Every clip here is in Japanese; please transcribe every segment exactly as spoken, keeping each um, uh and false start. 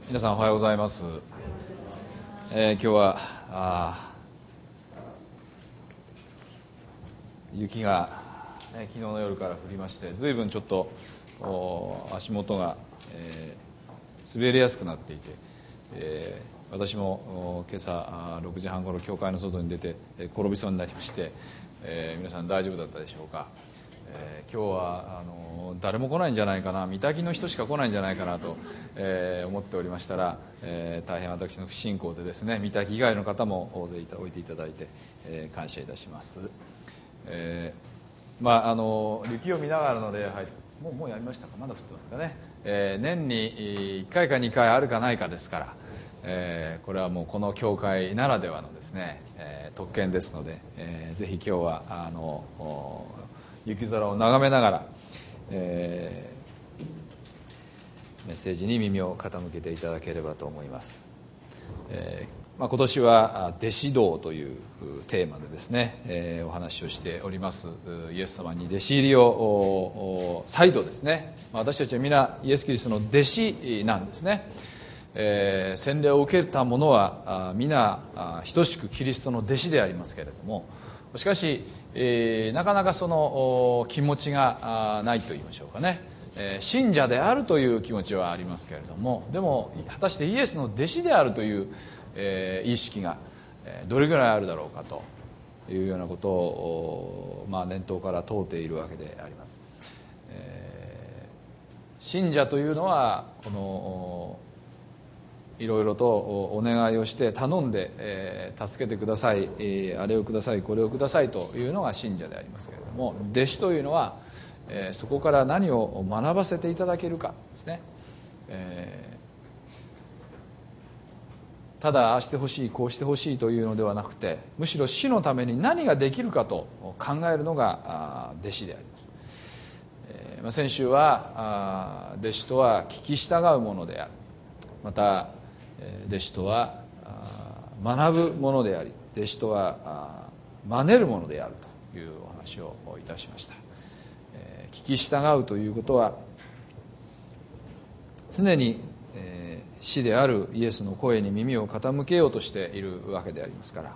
皆さんおはようございます。えー、今日はあ雪が、ね、昨日の夜から降りまして、ずいぶんちょっと足元が、えー、滑りやすくなっていて、えー、私も今朝ろくじはんごろ教会の外に出て転びそうになりまして、えー、皆さん大丈夫だったでしょうか。えー、今日はあの誰も来ないんじゃないかな、御嶽の人しか来ないんじゃないかなと、えー、思っておりましたら、えー、大変私の不信仰でですね、御嶽以外の方も大勢置いていただいて、えー、感謝いたします。えー、まああの雪を見ながらの礼拝、もうもうやりましたか、まだ降ってますかね。えー、年にいっかいかにかいあるかないかですから、えー、これはもうこの教会ならではのですね、えー、特権ですので、えー、ぜひ今日はあの雪空を眺めながら、えー、メッセージに耳を傾けていただければと思います。えーまあ、今年は弟子道というテーマでですね、えー、お話をしております。イエス様に弟子入りを再度ですね、私たちは皆イエス・キリストの弟子なんですね。えー、洗礼を受けた者は皆等しくキリストの弟子でありますけれども、しかし、えー、なかなかその気持ちがないと言いましょうかね、えー、信者であるという気持ちはありますけれども、でも果たしてイエスの弟子であるという、えー、意識がどれぐらいあるだろうかというようなことを、まあ、念頭から問うているわけであります。えー、信者というのはこのいろいろとお願いをして頼んで、えー、助けてください、えー、あれをくださいこれをくださいというのが信者でありますけれども、弟子というのは、えー、そこから何を学ばせていただけるかですね。えー、ただああしてほしいこうしてほしいというのではなくて、むしろ主のために何ができるかと考えるのが弟子であります。えーまあ、先週は弟子とは聞き従うものである、また弟子とは学ぶものであり、弟子とは真似るものであるというお話をいたしました。聞き従うということは、常に師であるイエスの声に耳を傾けようとしているわけでありますから、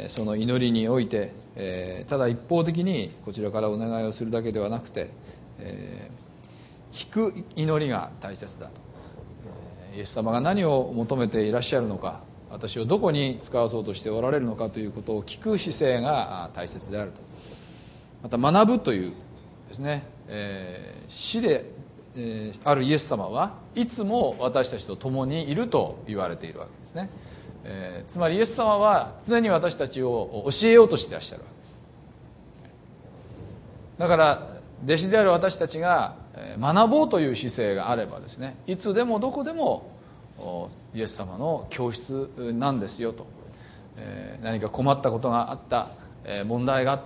その祈りにおいてただ一方的にこちらからお願いをするだけではなくて、聞く祈りが大切だと。イエス様が何を求めていらっしゃるのか、私をどこに使わそうとしておられるのかということを聞く姿勢が大切であると。また学ぶというですね、えー、死で、えー、あるイエス様はいつも私たちと共にいると言われているわけですね。えー、つまりイエス様は常に私たちを教えようとしていらっしゃるわけです。だから弟子である私たちが学ぼうという姿勢があればですね、いつでもどこでもイエス様の教室なんですよと。何か困ったことがあった、問題があった、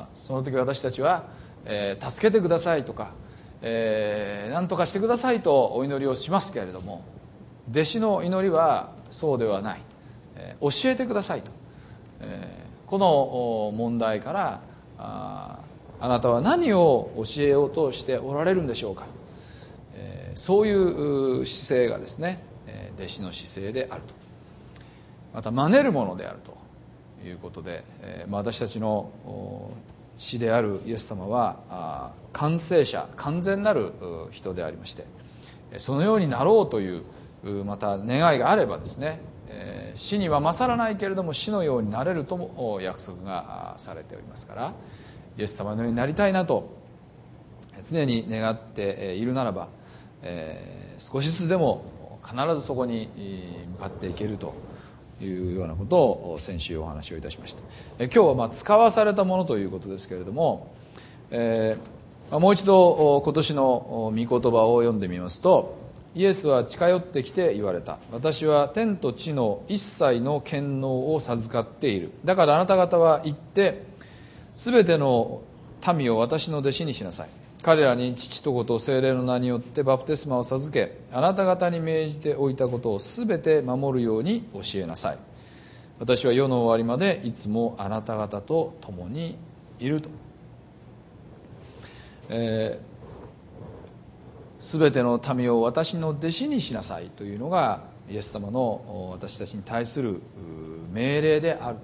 その時私たちは助けてくださいとか何とかしてくださいとお祈りをしますけれども、弟子の祈りはそうではない。教えてくださいと。この問題からあなたは何を教えようとしておられるんでしょうか。えー、そういう姿勢がですね、弟子の姿勢であると。また真似るものであるということで、えーまあ、私たちの師であるイエス様は完成者、完全なる人でありまして、そのようになろうというまた願いがあればですね、えー、死には勝らないけれども死のようになれるとも約束がされておりますから、イエス様のようになりたいなと常に願っているならば、えー、少しずつでも必ずそこに向かっていけるというようなことを先週お話をいたしました。え今日はまあ使わされたものということですけれども、えー、もう一度今年の御言葉を読んでみますと、イエスは近寄ってきて言われた。私は天と地の一切の権能を授かっている。だからあなた方は行ってすべての民を私の弟子にしなさい。彼らに父と子と聖霊の名によってバプテスマを授け、あなた方に命じておいたことをすべて守るように教えなさい。私は世の終わりまでいつもあなた方と共にいると。えーすべての民を私の弟子にしなさいというのがイエス様の私たちに対する命令である。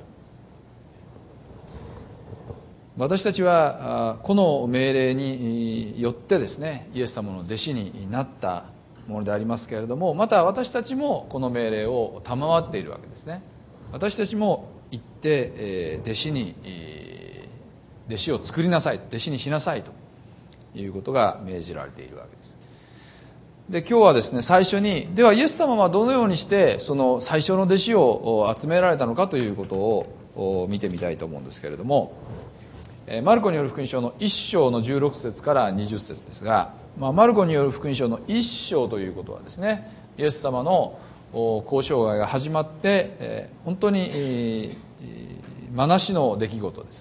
私たちはこの命令によってですね、イエス様の弟子になったものでありますけれども、また私たちもこの命令を賜っているわけですね。私たちも行って弟子に弟子を作りなさい、弟子にしなさいということが命じられているわけです。で、今日はですね、最初にではイエス様はどのようにしてその最初の弟子を集められたのかということを見てみたいと思うんですけれども、マルコによる福音書のいっ章のじゅうろく節からにじゅっ節ですが、まあ、マルコによる福音書のいっ章ということはですね、イエス様の交渉外が始まって本当にまなしの出来事です。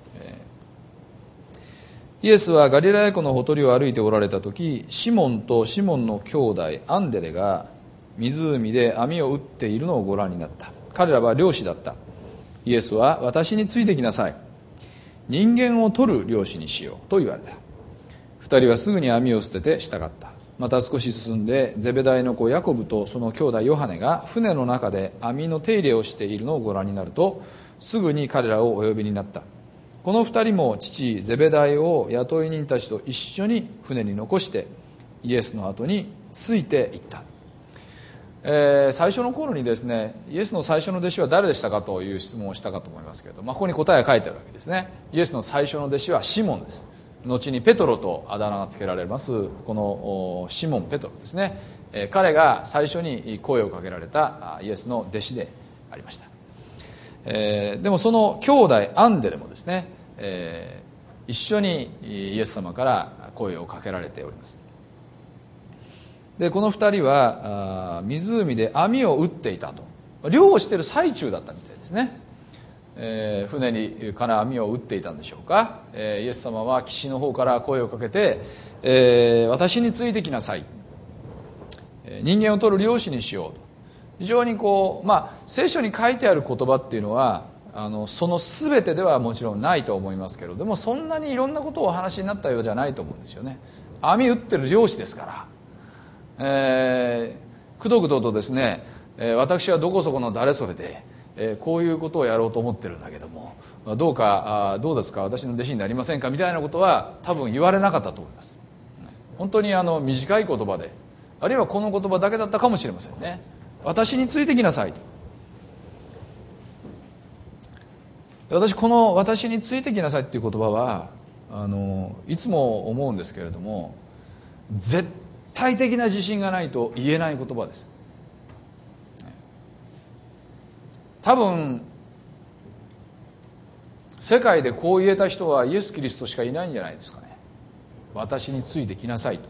イエスはガリラヤ湖のほとりを歩いておられた時、シモンとシモンの兄弟アンデレが湖で網を打っているのをご覧になった。彼らは漁師だった。イエスは私についてきなさい、人間を取る漁師にしようと言われた。二人はすぐに網を捨てて従った。また少し進んでゼベダイの子ヤコブとその兄弟ヨハネが船の中で網の手入れをしているのをご覧になると、すぐに彼らをお呼びになった。この二人も父ゼベダイを雇い人たちと一緒に船に残してイエスの後についていった。えー、最初の頃にですね、イエスの最初の弟子は誰でしたかという質問をしたかと思いますけれど、まあ、ここに答えが書いてあるわけですね。イエスの最初の弟子はシモンです。後にペトロとあだ名が付けられますこのシモン・ペトロですね、えー、彼が最初に声をかけられたイエスの弟子でありました。えー、でもその兄弟アンデレもですね、えー、一緒にイエス様から声をかけられております。でこの二人は湖で網を打っていたと、漁をしている最中だったみたいですね。えー、船に金網を打っていたんでしょうか。えー、イエス様は岸の方から声をかけて、えー、私についてきなさい、人間を取る漁師にしようと。非常にこう、まあ、聖書に書いてある言葉っていうのはあのその全てではもちろんないと思いますけど、でもそんなにいろんなことをお話になったようじゃないと思うんですよね。網打ってる漁師ですから、えー、くどくどとですね、えー、私はどこそこの誰それで、えー、こういうことをやろうと思ってるんだけども、どうかあどうですか、私の弟子になりませんかみたいなことは多分言われなかったと思います。本当にあの短い言葉で、あるいはこの言葉だけだったかもしれませんね。私についてきなさい。私この私についてきなさいっていう言葉はあのいつも思うんですけれども、絶対的な自信がないと言えない言葉です。多分世界でこう言えた人はイエス・キリストしかいないんじゃないですかね。私についてきなさいと。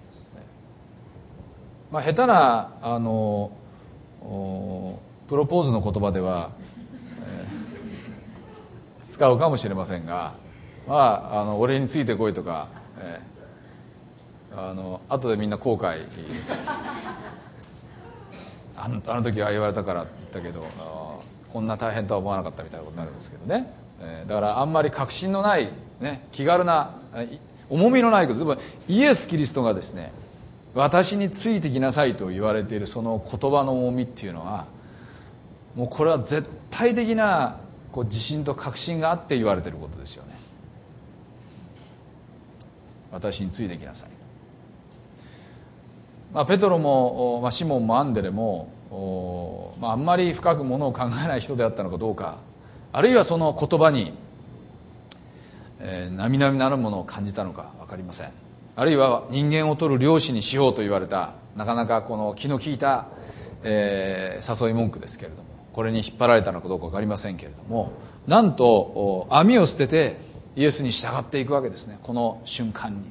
まあ、下手なあのプロポーズの言葉では、えー、使うかもしれませんが、まあ、あの俺についてこいとか、えー、あの後でみんな後悔あの、あの時は言われたからって言ったけどこんな大変とは思わなかったみたいなことになるんですけどね、えー、だからあんまり確信のない、ね、気軽な重みのないこと、でもイエス・キリストがですね、私についてきなさいと言われているその言葉の重みっていうのは、もうこれは絶対的なこう自信と確信があって言われていることですよね。私についてきなさい。まあ、ペトロも、まあ、シモンもアンデレも、まあ、あんまり深くものを考えない人であったのかどうか、あるいはその言葉に、えー、並々なるものを感じたのか分かりません。あるいは人間を取る漁師にしようと言われた、なかなかこの気の利いた、えー、誘い文句ですけれども、これに引っ張られたのかどうか分かりませんけれども、なんと網を捨ててイエスに従っていくわけですね。この瞬間に、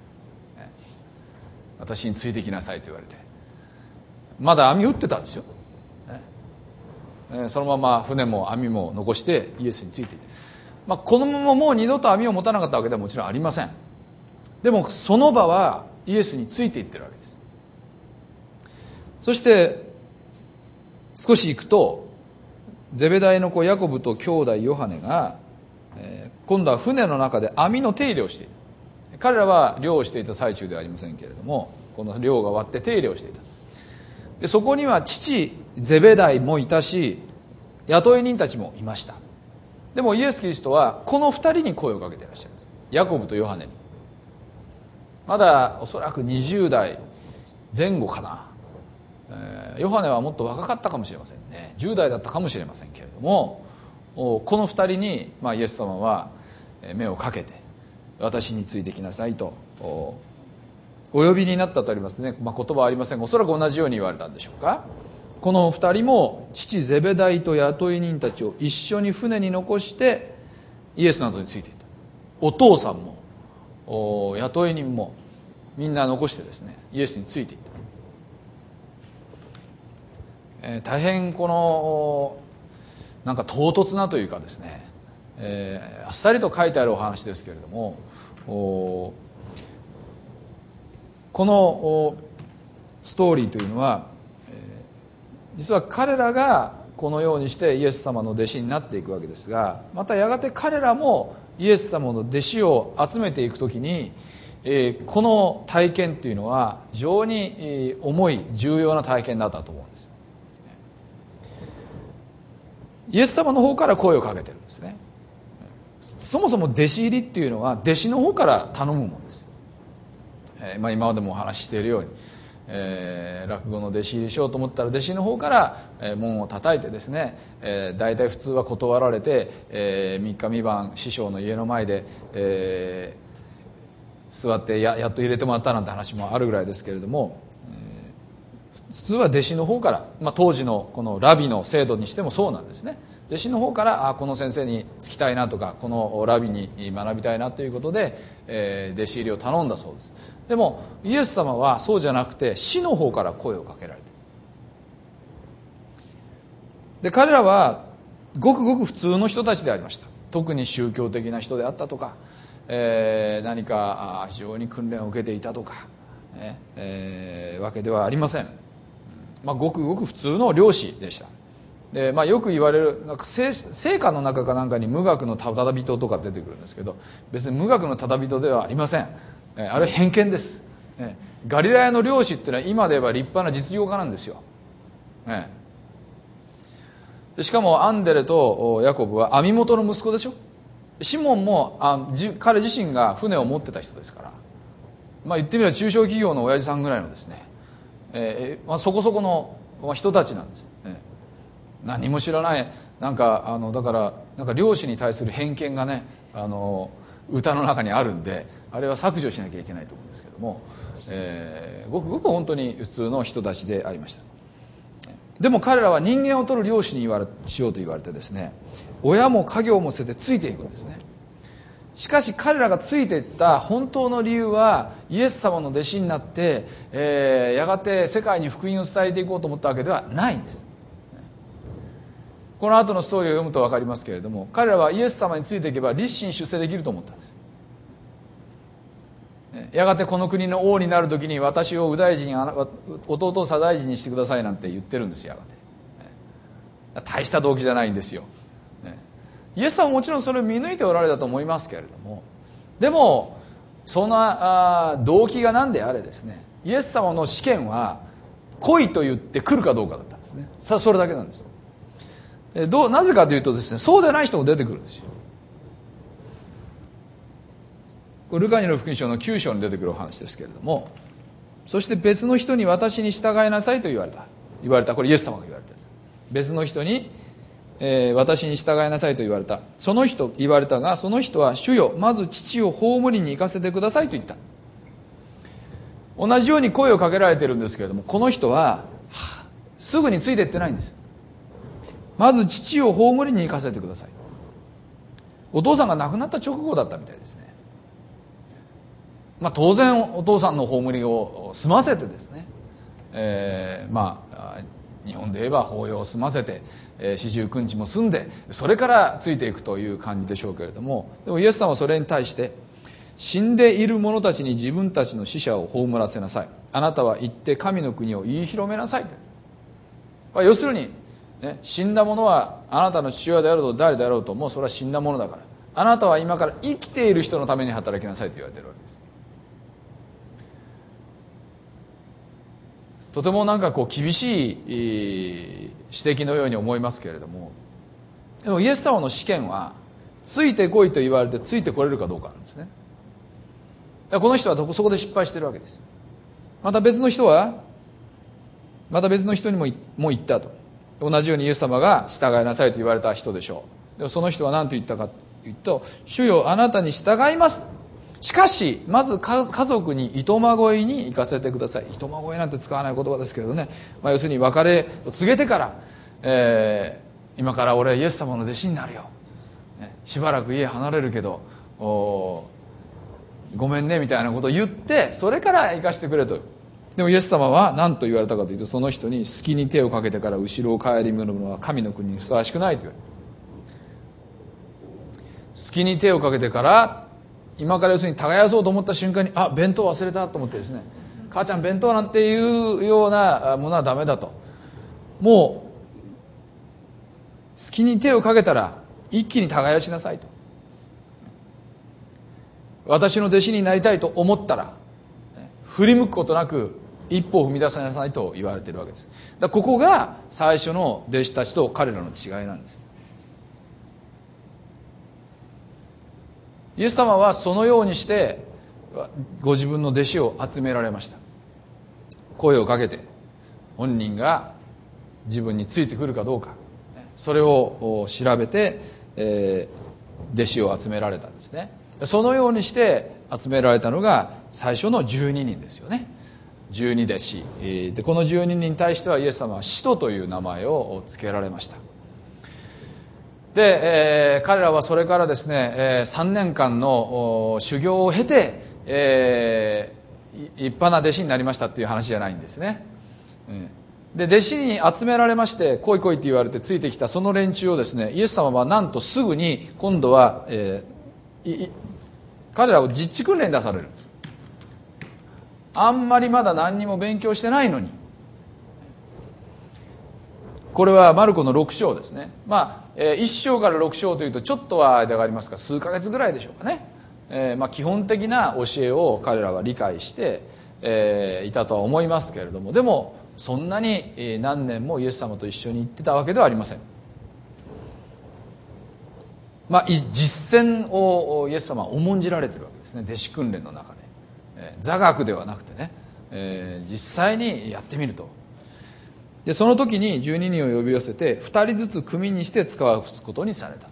私についてきなさいと言われて、まだ網打ってたんですよ、ね、そのまま船も網も残してイエスについていって、まあ、このままもう二度と網を持たなかったわけではもちろんありません。でもその場はイエスについていってるわけです。そして少し行くとゼベダイの子ヤコブと兄弟ヨハネが、えー、今度は船の中で網の手入れをしている。 彼らは漁をしていた最中ではありませんけれども、この漁が終わって手入れをしていた。でそこには父ゼベダイもいたし、雇い人たちもいました。でもイエス・キリストはこの二人に声をかけていらっしゃるんです。ヤコブとヨハネに。まだおそらくにじゅう代前後かな、えー、ヨハネはもっと若かったかもしれませんね。じゅう代だったかもしれませんけれども、この二人に、まあ、イエス様は目をかけて、私についてきなさいとお呼びになったとありますね。まあ、言葉はありませんが、おそらく同じように言われたんでしょうか。この二人も父ゼベダイと雇い人たちを一緒に船に残してイエスの後についていた。お父さんもお雇い人もみんな残してですね、イエスについていった、えー、大変このなんか唐突なというかですね、えー、あっさりと書いてあるお話ですけれども、おこのおストーリーというのは、えー、実は彼らがこのようにしてイエス様の弟子になっていくわけですが、またやがて彼らもイエス様の弟子を集めていくときに、えー、この体験というのは非常に、えー、重い重要な体験だったと思うんです。イエス様の方から声をかけてるんですね。そもそも弟子入りっていうのは弟子の方から頼むものです。えーまあ、今までもお話ししているように、えー、落語の弟子入りしようと思ったら弟子の方から、えー、門を叩いてですね、えー、大体普通は断られて、えー、みっかみばん師匠の家の前で、えー、座ってや, やっと入れてもらったなんて話もあるぐらいですけれども、えー、普通は弟子の方から、まあ、当時のこのラビの制度にしてもそうなんですね。弟子の方からあこの先生につきたいなとか、このラビに学びたいなということで、えー、弟子入りを頼んだそうです。でもイエス様はそうじゃなくて師の方から声をかけられて、で彼らはごくごく普通の人たちでありました。特に宗教的な人であったとか、えー、何か非常に訓練を受けていたとか、ねえー、わけではありません。まあ、ごくごく普通の漁師でした。で、まあ、よく言われるなんか聖歌の中かなんかに無学のただ人とか出てくるんですけど、別に無学のただ人ではありません。あれは偏見です。ガリラヤの漁師っていうのは今で言えば立派な実業家なんですよ。でしかもアンデレとヤコブは網元の息子でしょ。シモンもあ彼自身が船を持ってた人ですから、まあ、言ってみれば中小企業の親父さんぐらいのですね、えーまあ、そこそこの人たちなんです、ね、何も知らないなんかあのだからなんか漁師に対する偏見がね、あの歌の中にあるんで、あれは削除しなきゃいけないと思うんですけども、えー、ごくごく本当に普通の人たちでありました。でも彼らは人間を取る漁師に言われしようと言われてですね、親も家業も捨ててついていくんですね。しかし彼らがついていった本当の理由は、イエス様の弟子になって、えー、やがて世界に福音を伝えていこうと思ったわけではないんです。この後のストーリーを読むと分かりますけれども、彼らはイエス様についていけば立身出世できると思ったんです。やがてこの国の王になるときに私を右大臣、弟を左大臣にしてくださいなんて言ってるんですよ。やがて大した動機じゃないんですよ。イエス様はもちろんそれを見抜いておられたと思いますけれども、でもそんな動機が何であれですね、イエス様の試験は来いと言って来るかどうかだったんですね。さあそれだけなんです。どうなぜかというとですね、そうでない人も出てくるんですよ。これルカにの福音書のきゅう章に出てくるお話ですけれども、そして別の人に私に従いなさいと言われた言われたこれイエス様が言われた。別の人に、えー、私に従いなさいと言われた。その人言われたが、その人は主よ、まず父を葬りに行かせてくださいと言った。同じように声をかけられているんですけれども、この人は、はあ、すぐについていってないんです。まず父を葬りに行かせてください。お父さんが亡くなった直後だったみたいですね。まあ、当然お父さんの葬りを済ませてですね、えー、まあ日本で言えば法要を済ませて四十九日も済んで、それからついていくという感じでしょうけれども、でもイエス様はそれに対して、死んでいる者たちに自分たちの死者を葬らせなさい。あなたは行って神の国を言い広めなさい。要するに、ね、死んだ者はあなたの父親であろうと誰であろうと、もうそれは死んだ者だから、あなたは今から生きている人のために働きなさいと言われているわけです。 とてもなんかこう厳しい指摘のように思いますけれども、でもイエス様の試験はついてこいと言われてついてこれるかどうかなんですね。この人はそこで失敗しているわけです。また別の人はまた別の人にもも言ったと。同じようにイエス様が従いなさいと言われた人でしょう。でもその人は何と言ったかというと、主よあなたに従います、しかしまず家族にいとまごいに行かせてください。いとまごいなんて使わない言葉ですけどね、まあ、要するに別れを告げてから、えー、今から俺はイエス様の弟子になるよ、ね、しばらく家離れるけどおごめんねみたいなことを言って、それから行かせてくれと。でもイエス様は何と言われたかというと、その人に隙に手をかけてから後ろを顧みるのは神の国にふさわしくないと言われる。隙に手をかけてから今から要するに耕そうと思った瞬間に、あ、弁当忘れたと思ってですね、母ちゃん弁当なんていうようなものはダメだと。もう隙に手をかけたら一気に耕しなさいと。私の弟子になりたいと思ったら振り向くことなく一歩を踏み出さなさいと言われているわけです。だからここが最初の弟子たちと彼らの違いなんです。イエス様はそのようにしてご自分の弟子を集められました。声をかけて本人が自分についてくるかどうか、それを調べて、えー、弟子を集められたんですね。そのようにして集められたのが最初のじゅうににんですよね。じゅうに弟子で、このじゅうににんに対してはイエス様は使徒という名前を付けられました。で、えー、彼らはそれからですね、えー、さんねんかんの修行を経て、えー、立派な弟子になりましたっていう話じゃないんですね。で、弟子に集められまして来い来いって言われてついてきたその連中をですね、イエス様はなんとすぐに今度は、えー、彼らを実地訓練に出される。あんまりまだ何にも勉強してないのに。これはマルコのろく章ですね。まあ、えー、いち章からろく章というとちょっとは間がありますが、数ヶ月ぐらいでしょうかね。えーまあ、基本的な教えを彼らは理解して、えー、いたとは思いますけれども、でもそんなに何年もイエス様と一緒に行ってたわけではありません。まあ、実践をイエス様は重んじられているわけですね、弟子訓練の中で。えー、座学ではなくてね、えー、実際にやってみると。でその時にじゅうににんを呼び寄せてふたりずつ組にして使わすことにされ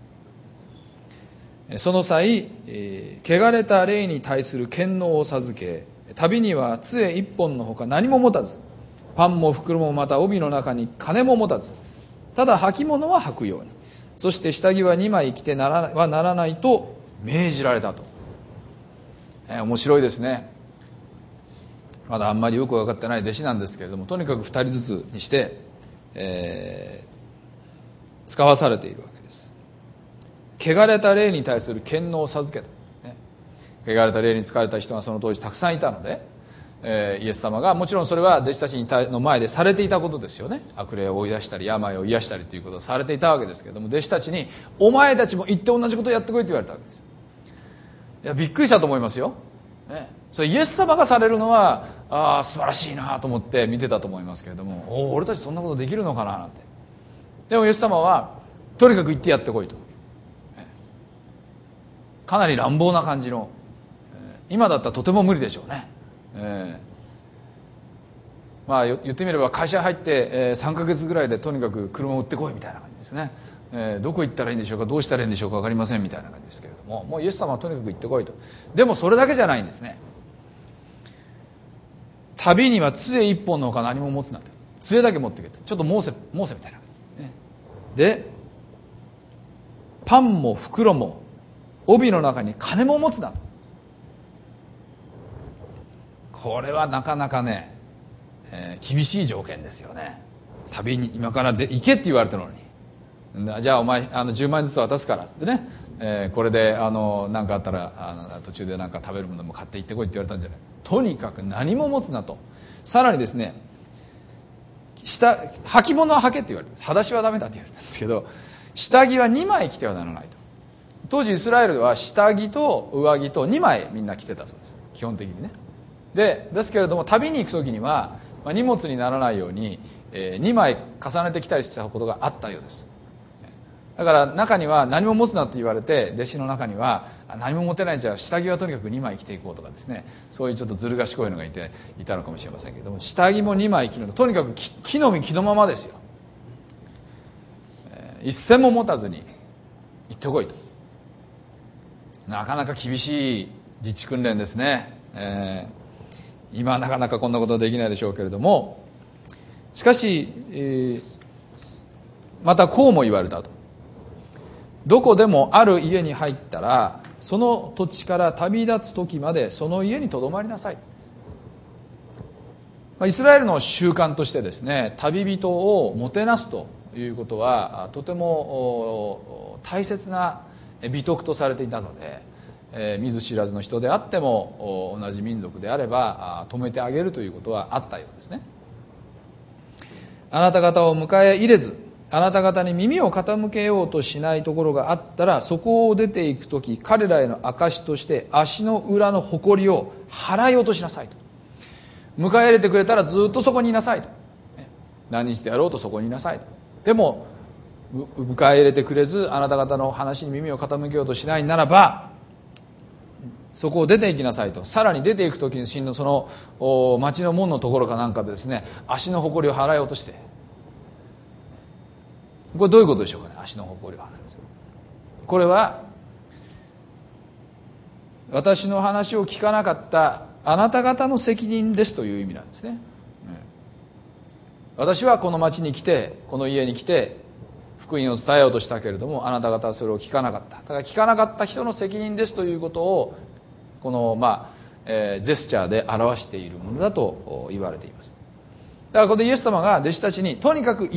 た。その際、えー、汚れた霊に対する権能を授け、旅には杖一本のほか何も持たず、パンも袋もまた帯の中に金も持たず、ただ履物は履くように、そして下着はにまい着てならはならないと命じられたと。えー、面白いですね。まだあんまりよく分かってない弟子なんですけれども、とにかくふたりずつにして、えー、使わされているわけです。汚れた霊に対する権能を授けた、ね、汚れた霊に疲れた人がその当時たくさんいたので、えー、イエス様がもちろんそれは弟子たちの前でされていたことですよね。悪霊を追い出したり病を癒したりということをされていたわけですけれども、弟子たちにお前たちも行って同じことをやってこいと言われたわけです。いやびっくりしたと思いますよ、ね、それイエス様がされるのはああ素晴らしいなと思って見てたと思いますけれども、おお俺たちそんなことできるのかななんて。でもイエス様はとにかく行ってやってこいと、かなり乱暴な感じの、今だったらとても無理でしょうね。えー、まあ言ってみれば会社入って、えー、さんかげつぐらいでとにかく車を売ってこいみたいな感じですね。えー、どこ行ったらいいんでしょうか、どうしたらいいんでしょうか分かりませんみたいな感じですけれども、もうイエス様はとにかく行ってこいと。でもそれだけじゃないんですね。旅には杖一本のほか何も持つなんて、杖だけ持ってけって、ちょっとモーセモーセみたいな感じ、ね、でパンも袋も帯の中に金も持つな。これはなかなかね、えー、厳しい条件ですよね。旅に今からで行けって言われたのに、じゃあお前あのじゅうまんえんずつ渡すからっつってね、えー、これであの何かあったらあの途中で何か食べるものも買って行ってこいって言われたんじゃない。とにかく何も持つなと。さらにですね、下履物は履けって言われる。裸足はダメだって言われたんですけど、下着はにまい着てはならないと。当時イスラエルでは下着と上着とにまいみんな着てたそうです、基本的にね。でですけれども旅に行く時にはまあ、荷物にならないように、えー、にまい重ねてきたりしたことがあったようです。だから中には何も持つなって言われて、弟子の中には何も持てないんじゃ下着はとにかくにまい着ていこうとかですね、そういうちょっとずる賢いのがいていたのかもしれませんけれども、下着もにまい着ると、とにかく木の実木のままですよ。一銭も持たずに行ってこいと。なかなか厳しい自治訓練ですね、えー、今はなかなかこんなことはできないでしょうけれども、しかし、えー、またこうも言われたと。どこでもある家に入ったら、その土地から旅立つ時までその家にとどまりなさい。イスラエルの習慣としてですね、旅人をもてなすということはとても大切な美徳とされていたので、えー、見ず知らずの人であっても同じ民族であれば止めてあげるということはあったようですね。あなた方を迎え入れず、あなた方に耳を傾けようとしないところがあったら、そこを出ていくとき、彼らへの証として足の裏の埃を払い落としなさいと。迎え入れてくれたらずっとそこにいなさいと。何日でやろうとそこにいなさいと。でも迎え入れてくれず、あなた方の話に耳を傾けようとしないならば、そこを出て行きなさいと。さらに出て行く時に真のその町の門のところかなんかでですね、足の埃を払い落として、これどういうことでしょうかね。足の埃を払い落とす。これは私の話を聞かなかったあなた方の責任ですという意味なんですね。私はこの町に来て、この家に来て福音を伝えようとしたけれども、あなた方はそれを聞かなかった。だから聞かなかった人の責任ですということを、この、まあえー、ジェスチャーで表しているものだと言われています。だからここでイエス様が弟子たちにとにかく行って、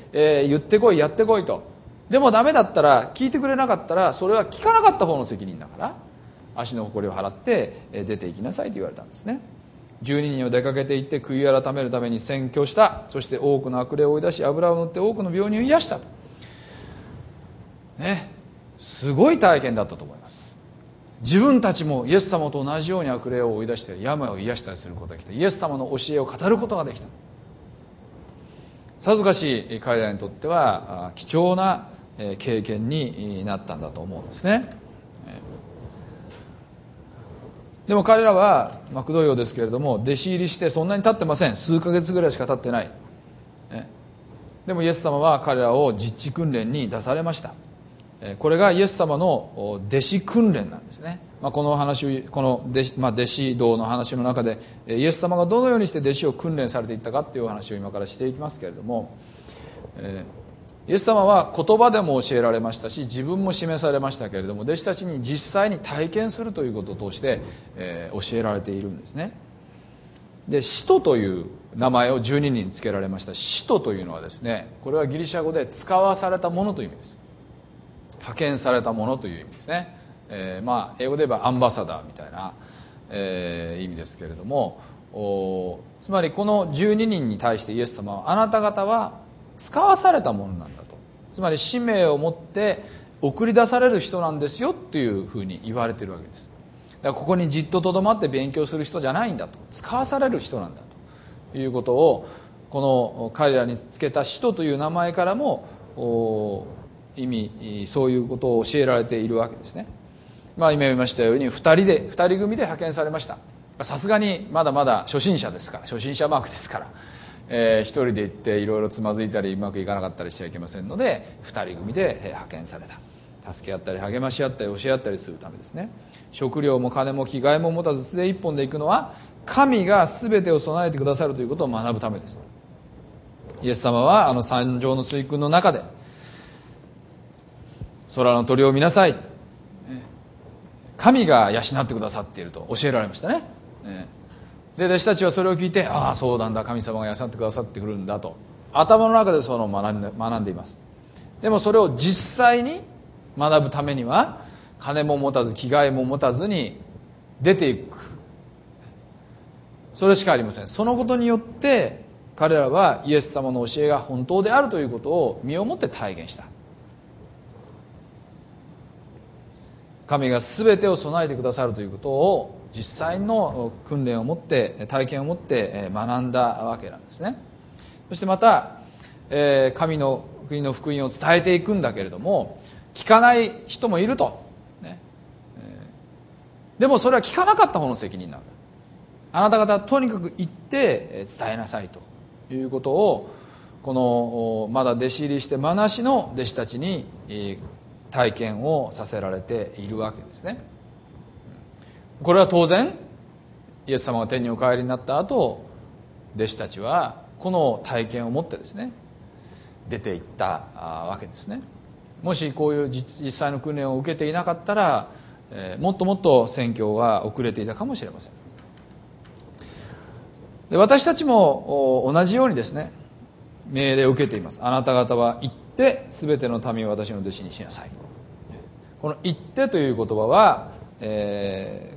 えー、言ってこいやってこいと。でもダメだったら、聞いてくれなかったら、それは聞かなかった方の責任だから、足の埃を払って出て行きなさいと言われたんですね。じゅうににんを出かけて行って悔い改めるために宣教した。そして多くの悪霊を追い出し、油を塗って多くの病人を癒したと、ね、すごい体験だったと思います。自分たちもイエス様と同じように悪霊を追い出したり、病を癒したりすることができた。イエス様の教えを語ることができた。さぞかし彼らにとっては貴重な経験になったんだと思うんですね。でも彼らは、まあ、くどいようですけれども、弟子入りしてそんなに経ってません。数ヶ月ぐらいしか経ってない。でもイエス様は彼らを実地訓練に出されました。これがイエス様の弟子訓練なんですね。まあ、この話、この弟子、まあ、弟子道の話の中で、イエス様がどのようにして弟子を訓練されていったかという話を今からしていきますけれども、えーイエス様は言葉でも教えられましたし、自分も示されましたけれども、弟子たちに実際に体験するということを通して、えー、教えられているんですね。で、使徒という名前をじゅうににん付けられました。使徒というのはですね、これはギリシャ語で使わされたものという意味です。派遣されたものという意味ですね。えー、まあ英語で言えばアンバサダーみたいな、えー、意味ですけれども、つまりこのじゅうににんに対してイエス様は、あなた方は使わされたものなんだと、つまり使命を持って送り出される人なんですよっていうふうに言われているわけです。だからここにじっととどまって勉強する人じゃないんだと、使わされる人なんだということを、この彼らにつけた使徒という名前からも意味、そういうことを教えられているわけですね。まあ今言いましたようにふたりでふたり組で派遣されました。さすがにまだまだ初心者ですから、初心者マークですから、えー、一人で行っていろいろつまずいたりうまくいかなかったりしちゃいけませんので、二人組で派遣された。助け合ったり励まし合ったり教え合ったりするためですね。食料も金も着替えも持たず杖一本で行くのは、神が全てを備えてくださるということを学ぶためです。イエス様はあの山上の水訓の中で、空の鳥を見なさい、神が養ってくださっていると教えられましたね。で、弟子たちはそれを聞いて、ああそうなんだ、神様が養ってくださってくるんだと頭の中でその学んで、学んでいます。でもそれを実際に学ぶためには、金も持たず着替えも持たずに出ていく、それしかありません。そのことによって彼らはイエス様の教えが本当であるということを身をもって体現した。神が全てを備えてくださるということを実際の訓練を持って体験を持って学んだわけなんですね。そしてまた神の国の福音を伝えていくんだけれども、聞かない人もいると、ね、でもそれは聞かなかった方の責任なんだ。あなた方はとにかく行って伝えなさいということを、このまだ弟子入りして間なしの弟子たちに体験をさせられているわけですね。これは当然イエス様が天にお帰りになった後、弟子たちはこの体験を持ってですね出ていったわけですね。もしこういう実際の訓練を受けていなかったら、えー、もっともっと宣教は遅れていたかもしれません。で、私たちも同じようにですね命令を受けています。あなた方は行って全ての民を私の弟子にしなさい。この行ってという言葉は、え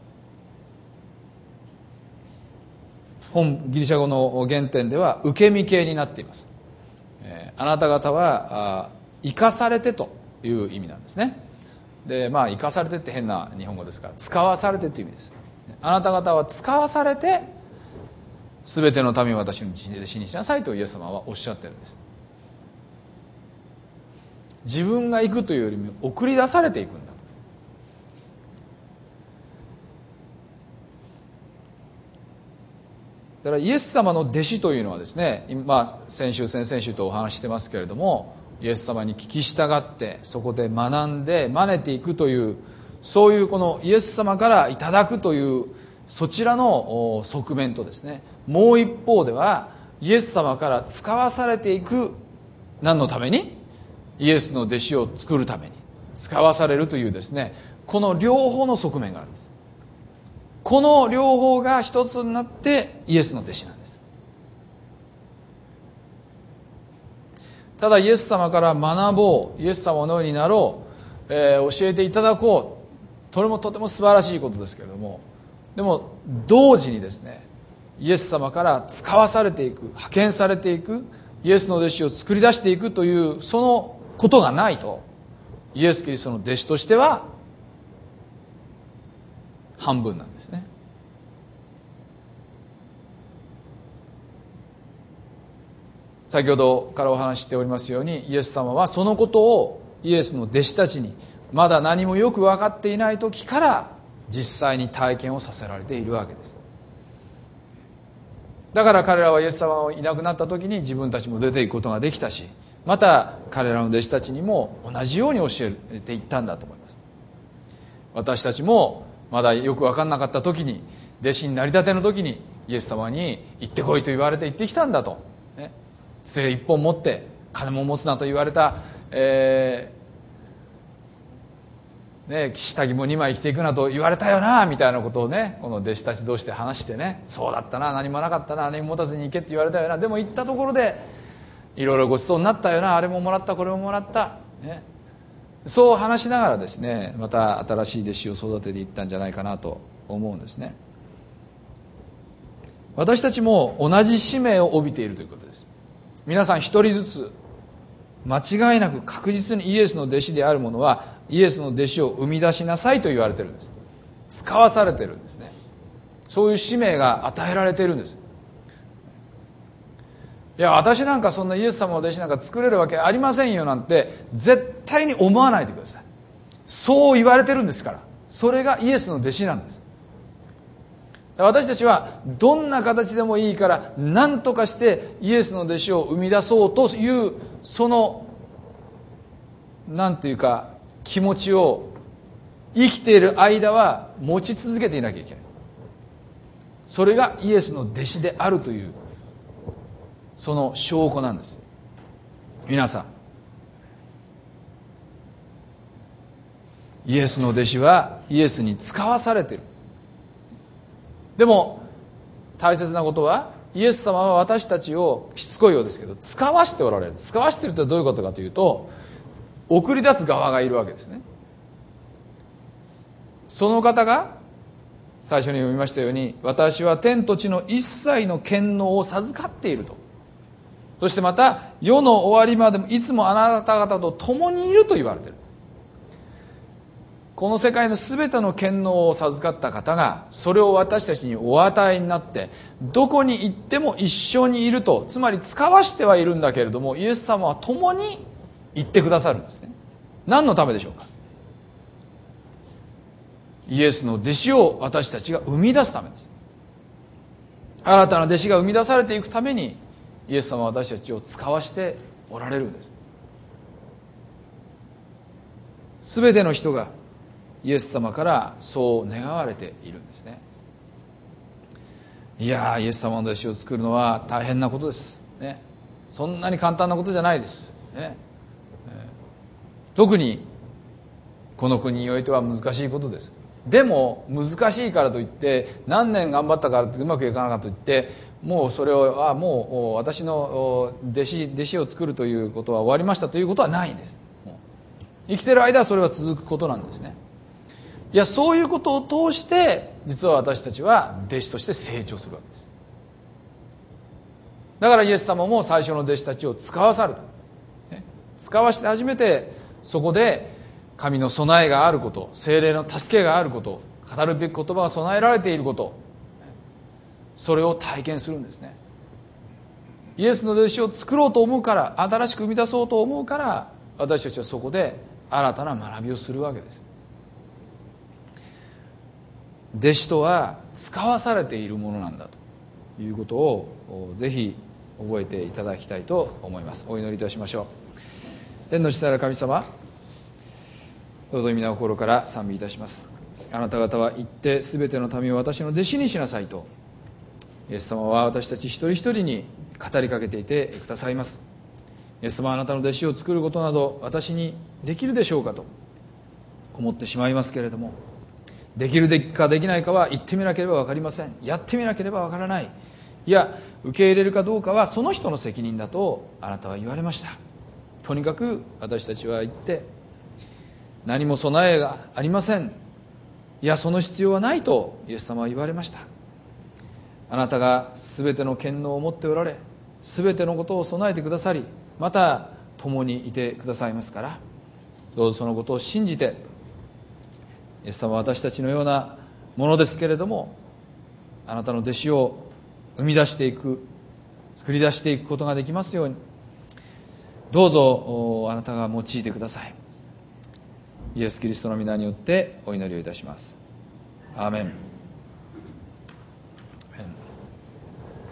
ー、本ギリシャ語の原点では受け身形になっています。えー、あなた方は生かされてという意味なんですね。で、まあ生かされてって変な日本語ですから使わされてという意味です。あなた方は使わされて全ての民を私の弟子にしなさいとイエス様はおっしゃってるんです。自分が行くというよりも送り出されていくんだと。だからイエス様の弟子というのはですね、まあ、先週先々週とお話してますけれども、イエス様に聞き従ってそこで学んで真似ていくという、そういうこのイエス様からいただくというそちらの側面とですね、もう一方ではイエス様から使わされていく、何のために？イエスの弟子を作るために使わされるというですね、この両方の側面があるんです。この両方が一つになってイエスの弟子なんです。ただイエス様から学ぼう、イエス様のようになろう、えー、教えていただこう、それもとても素晴らしいことですけれども、でも同時にですね、イエス様から使わされていく、派遣されていく、イエスの弟子を作り出していくというそのことがないと、イエス・キリストの弟子としては半分なんですね。先ほどからお話ししておりますように、イエス様はそのことをイエスの弟子たちにまだ何もよく分かっていない時から実際に体験をさせられているわけです。だから彼らはイエス様がいなくなった時に自分たちも出ていくことができたし、また彼らの弟子たちにも同じように教えていったんだと思います。私たちもまだよく分かんなかった時に、弟子になりたての時にイエス様に行ってこいと言われて行ってきたんだと、ね、杖一本持って金も持つなと言われた、えーね、下着もにまい着ていくなと言われたよなみたいなことをね、この弟子たち同士で話してね、そうだったな、何もなかったな、何も持たずに行けって言われたよな、でも行ったところでいろいろごちそうになったよな、あれももらったこれももらった、ね、そう話しながらですね、また新しい弟子を育てていったんじゃないかなと思うんですね。私たちも同じ使命を帯びているということです。皆さん一人ずつ間違いなく確実にイエスの弟子である者はイエスの弟子を生み出しなさいと言われているんです。使わされているんですね。そういう使命が与えられているんです。いや、私なんかそんなイエス様の弟子なんか作れるわけありませんよなんて絶対に思わないでください。そう言われてるんですから。それがイエスの弟子なんです。私たちはどんな形でもいいから何とかしてイエスの弟子を生み出そうというそのなんていうか気持ちを生きている間は持ち続けていなきゃいけない。それがイエスの弟子であるというその証拠なんです。皆さん、イエスの弟子はイエスに使わされている。でも大切なことは、イエス様は私たちをしつこいようですけど使わしておられる。使わしているとはどういうことかというと、送り出す側がいるわけですね。その方が最初に読みましたように、私は天と地の一切の権能を授かっていると。そしてまた世の終わりまでもいつもあなた方と共にいると言われているんです。 この世界のすべての権能を授かった方がそれを私たちにお与えになって、どこに行っても一緒にいると、つまり使わしてはいるんだけれども、イエス様は共に行ってくださるんですね。何のためでしょうか。イエスの弟子を私たちが生み出すためです。新たな弟子が生み出されていくためにイエス様は私たちを使わしておられるんです。すべての人がイエス様からそう願われているんですね。いやー、イエス様の弟子を作るのは大変なことです、ね、そんなに簡単なことじゃないです、ね、特にこの国においては難しいことです。でも難しいからといって何年頑張ったからってうまくいかなかったといってもうそれをあもう私の弟子弟子を作るということは終わりましたということはないんです。もう生きている間はそれは続くことなんですね。いや、そういうことを通して実は私たちは弟子として成長するわけです。だからイエス様も最初の弟子たちを使わされた、ね、使わして初めてそこで神の備えがあること、聖霊の助けがあること、語るべき言葉が備えられていること、それを体験するんですね。イエスの弟子を作ろうと思うから、新しく生み出そうと思うから、私たちはそこで新たな学びをするわけです。弟子とは使わされているものなんだということをぜひ覚えていただきたいと思います。お祈りいたしましょう。天の父なる神様、どうぞ皆心から賛美いたします。あなた方は行ってすべての民を私の弟子にしなさいとイエス様は私たち一人一人に語りかけていてくださいます。イエス様はあなたの弟子を作ることなど私にできるでしょうかと思ってしまいますけれども、できるかできないかは言ってみなければ分かりません。やってみなければ分からない。いや、受け入れるかどうかはその人の責任だとあなたは言われました。とにかく私たちは言って何も備えがありません、いやその必要はないとイエス様は言われました。あなたがすべての権能を持っておられ、すべてのことを備えてくださり、また共にいてくださいますから、どうぞそのことを信じて、イエス様は私たちのようなものですけれども、あなたの弟子を生み出していく、作り出していくことができますように、どうぞあなたが用いてください。イエス・キリストの皆によってお祈りをいたします。アーメン。